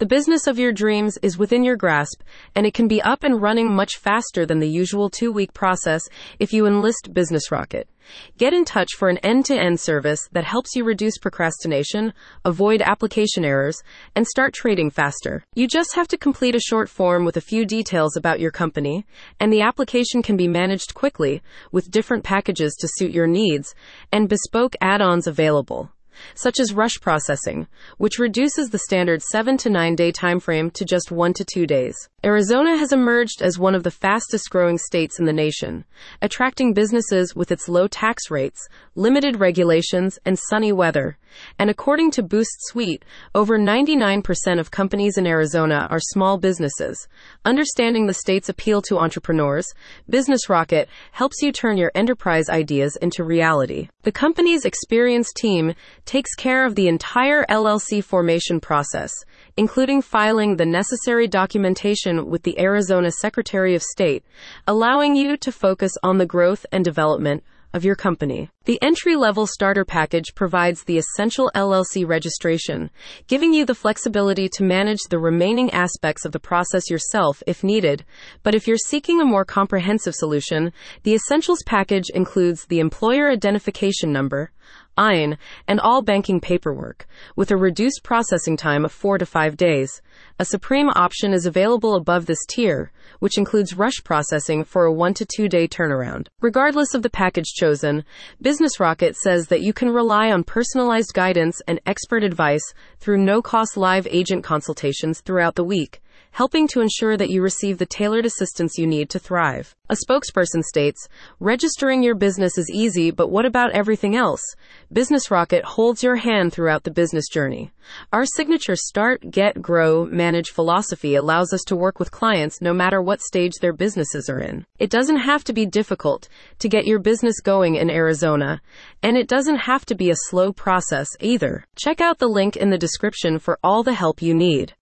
The business of your dreams is within your grasp, and it can be up and running much faster than the usual 2-week process if you enlist Business Rocket. Get in touch for an end-to-end service that helps you reduce procrastination, avoid application errors, and start trading faster. You just have to complete a short form with a few details about your company, and the application can be managed quickly with different packages to suit your needs and bespoke add-ons available, such as rush processing, which reduces the standard 7 to 9 day timeframe to just 1 to 2 days. Arizona has emerged as one of the fastest growing states in the nation, attracting businesses with its low tax rates, limited regulations, and sunny weather. And according to Boost Suite, over 99% of companies in Arizona are small businesses. Understanding the state's appeal to entrepreneurs, Business Rocket helps you turn your enterprise ideas into reality. The company's experienced team takes care of the entire LLC formation process, including filing the necessary documentation with the Arizona Secretary of State, allowing you to focus on the growth and development of your company. The entry-level starter package provides the essential LLC registration, giving you the flexibility to manage the remaining aspects of the process yourself if needed. But if you're seeking a more comprehensive solution, the Essentials package includes the Employer Identification Number, EIN, and all banking paperwork, with a reduced processing time of 4 to 5 days. A Supreme option is available above this tier, which includes rush processing for a 1 to 2 day turnaround. Regardless of the package chosen, Business Rocket says that you can rely on personalized guidance and expert advice through no-cost live agent consultations throughout the week, helping to ensure that you receive the tailored assistance you need to thrive. A spokesperson states, "Registering your business is easy, but what about everything else? Business Rocket holds your hand throughout the business journey. Our signature start, get, grow, manage philosophy allows us to work with clients no matter what stage their businesses are in. It doesn't have to be difficult to get your business going in Arizona, and it doesn't have to be a slow process either." Check out the link in the description for all the help you need.